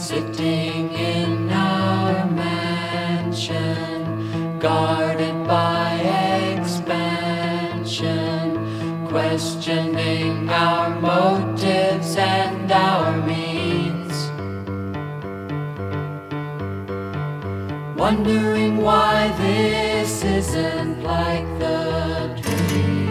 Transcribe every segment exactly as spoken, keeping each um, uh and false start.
sitting in our mansion, guarded by expansion, questioning our motives and our means, wondering why this isn't like the dream.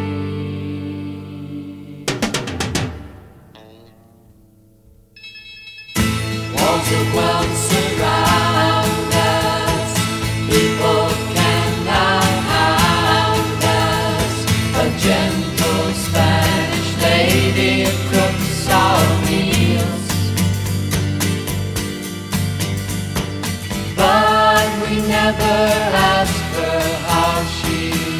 Walls of wealth surround us, people can now hound us. A gentle Spanish lady cooks our meals, but we never ask her how she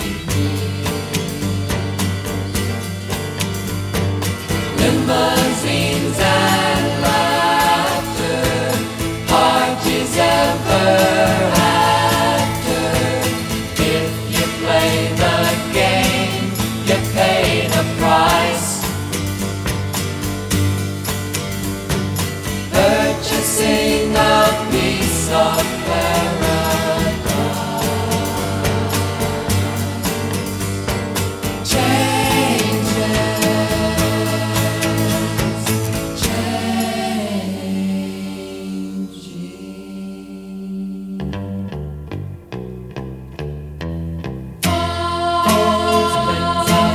feels. Limousines and laughter, parties ever after. If you play the game, you pay the price. Purchasing a piece of paradise. Changes, changing. Those things are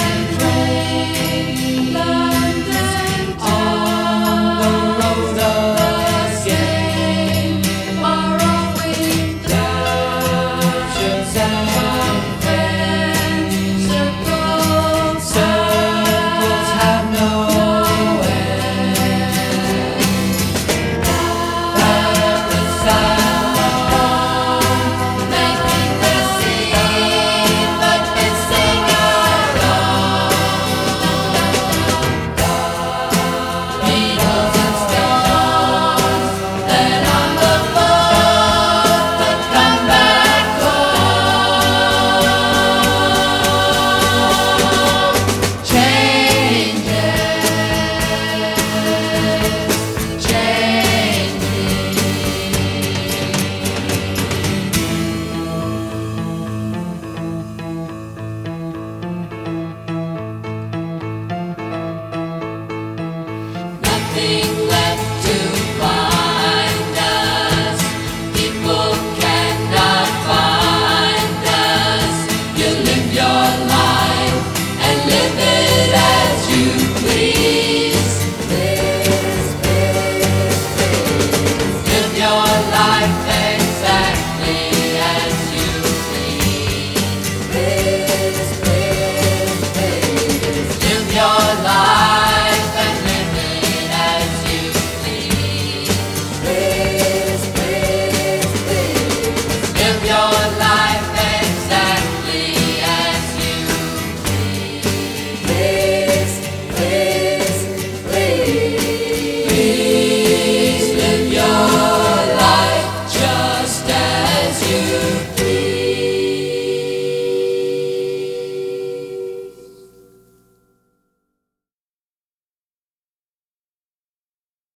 rain, London on the road again, borrowing clouds and circles, circles have no end. Parasite, making the scene, but missing our own. Needles and stones, then on the boat, but come back home. Changes, changing. Nothing